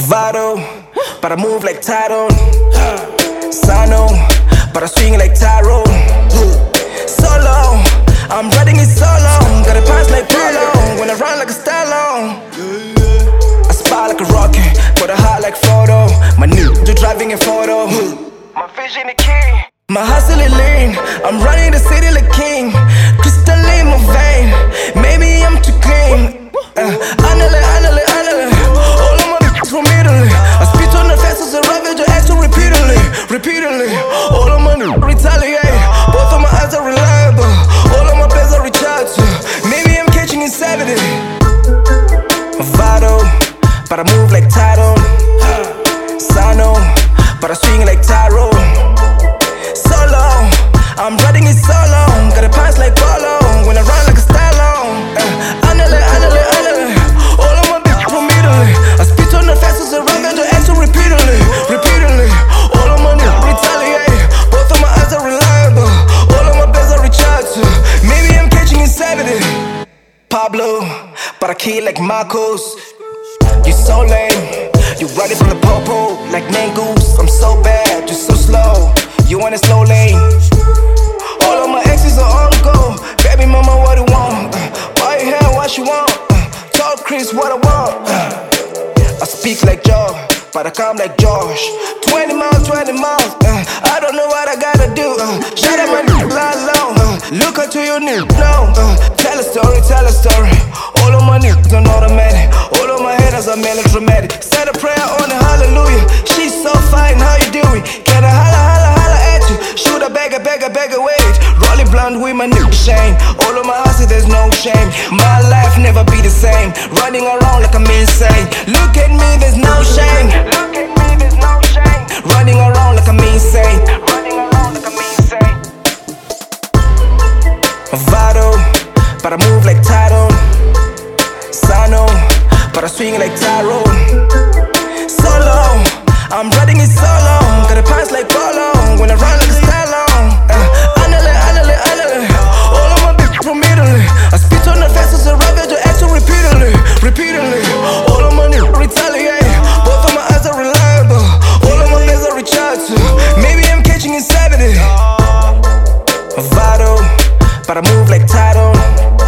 Vado, but I move like Tyrone. Sano, but I swing like Tyrone. Solo, I'm riding it solo. Got a pass like Polo, when I run like a Stallone. I spy like a rocket, got a heart like Frodo. My new, you're driving a photo. My vision is key. My hustle is lean, I'm running the city like king. Crystal in my vein, maybe I'm too clean. Anale, all of my bitches from Italy. I spit on the fastest and ravage your action repeatedly. All of my retaliate, both of my eyes are reliable. All of my players are recharged, maybe I'm catching insanity. Vado, but I move like Tyrone. Sano, but I swing like Tyrone. Solo, I'm riding it solo. Got a pass like Polo, when I run like a Stallone. Anale, all of my bitches from Italy. I spit on the fastest and ravage your action repeatedly. All of my retaliate, both of my eyes are reliable. All of my players are recharged, maybe I'm catching insanity. Pablo, but I kill like Marcos. You so lame, you ride it from the popo like Mangoose. I'm so bad, you're so slow. You want a slow lane. All of my exes are on go. Baby mama, what do you want? Why you here, what you want? Talk Chris, what I want. I speak like Joe, but I come like Josh. 20 miles. I don't know what I gotta do. Shut up my lie low. Look unto your new no. Tell a story. All of my niggas on automatic. All of my haters are melodramatic. Said a prayer on the hallelujah. She's so fine, how you doing? Can I holla at you? Shoot a beggar, wait. Rolling blunt with my new shame. All of my hustle, there's no shame. My life never be the same. Running around like I'm insane. Look at me, there's no shame. Running around like I'm insane. Vado, but I move like Tyrone. Sano, but I swing like Tyrone. Solo, I'm riding it solo. Got a pass like Polo, when I run like a Stallone. Anale, all of my bitches from Italy. I spit on the fastest and ravage your action repeatedly. All of my retaliate, both of my eyes are reliable. All of my players are recharged, maybe I'm catching insanity. Vado, but I move like Tyrone.